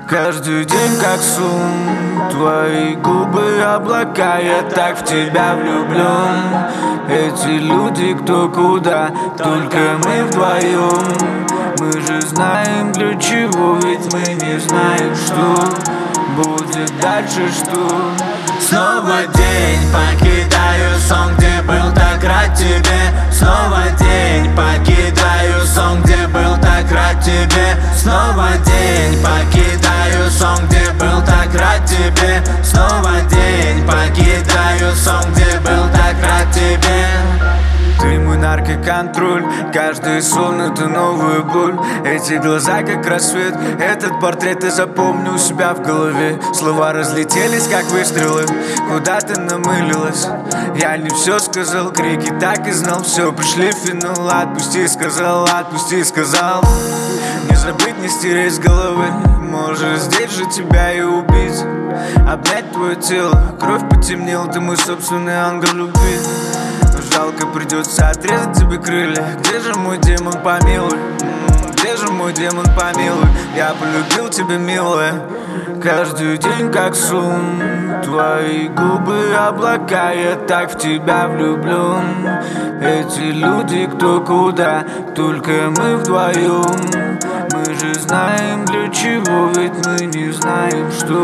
Каждый день как сон, твои губы облака, я так в тебя влюблен. Эти люди кто куда, только мы вдвоем. Мы же знаем для чего, ведь мы не знаем, что будет дальше, что. Снова день, покидаю сон, где был так рад тебе. Снова день, покидаю сон, где был так рад тебе. Снова день, покидаю сон, где был так рад тебе. Снова день, покидаю сон, где был так рад тебе. Ты мой наркоконтроль, каждый сон это новая боль. Эти глаза как рассвет, этот портрет я запомню у себя в голове. Слова разлетелись как выстрелы, куда ты намылилась. Я не все сказал, крики так и знал. Все, пришли в финал, отпусти, сказал, отпусти, сказал. Не забыть, не стереть с головы, может здесь же тебя и убить. Обнять твое тело, кровь потемнела, ты мой собственный ангел любви. Жалко, придется отрезать тебе крылья. Где же мой демон, помилуй? Где же мой демон, помилуй? Я полюбил тебя, милая. Каждый день как сон, твои губы облака, я так в тебя влюблен. Эти люди кто куда, только мы вдвоем. Мы же знаем для чего, ведь мы не знаем, что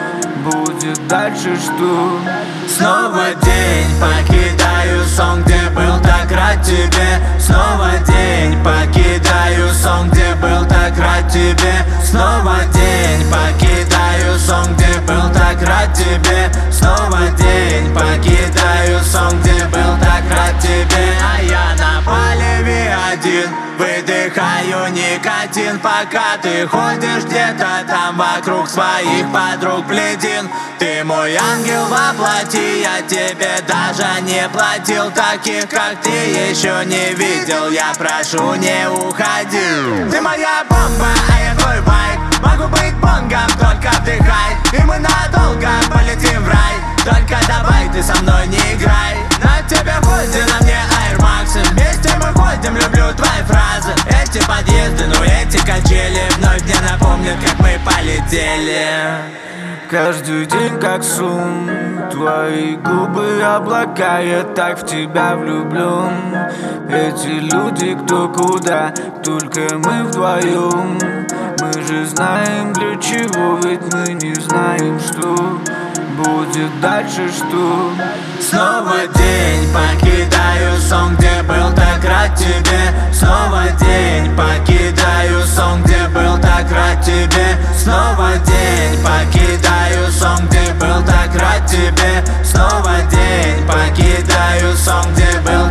будет дальше, что. Снова день, покидаю сон, где был так рад тебе. Снова день, покидаю сон, где был так рад тебе. Снова день, покидаю сон, где был так рад тебе. Снова день, покидаю сон, где был так рад тебе. А я на поле один, выдыхаю никотин, пока ты ходишь где-то там вокруг своих подруг бледин. Ты мой ангел во плоти, я тебе даже не платил. Таких как ты еще не видел, я прошу не уходи. Ты моя бомба, а я твой байк. Могу быть бонгом, только вдыхай, и мы надолго полетим в рай. Только давай, ты со мной не играй. На тебе ходи, на мне Air Max. Вместе мы ходим, люблю твои фразы. Эти подъезды, ну эти качели вновь мне напомнят, как мы полетели. Каждый день как сон, твои губы облака, я так в тебя влюблен. Эти люди кто куда, только мы вдвоем. Мы же знаем для чего, ведь мы не знаем, что будет дальше, что. Снова день, покидаю сон, где был так рад тебе. Снова день, покидаю сон, где был так рад тебе. Снова день, покидаю сон, где был так рад тебе. Снова день, покидаю сон, где был